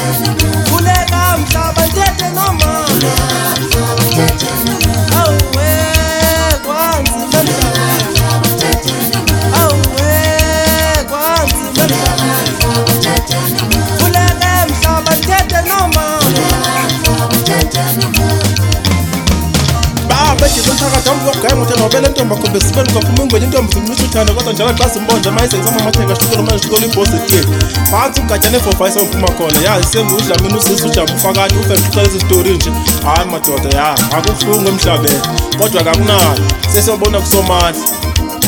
Kuleka mhlaba tete noma Awe kwanzi mhlaba Awe kwanzi mhlaba Kuleka mhlaba tete noma Bethi sonthaka jambu lokugaya ngothi ngobele ntomba kumbe sibeni kwaphuma ngwenye intombi zimnisa uthando kodwa njalo xa simbonje mayise ngizama amathenga shukolo manje shukolo ibhosi tiye phansi ugatyane for ice uphuma khona ya senguhla mina usisi ujambu phakathi ufe ngixela ezi story nje hayi madoda ya akubuhlungu emhlabeni kodwa kakunayo sesiyobona kusomandla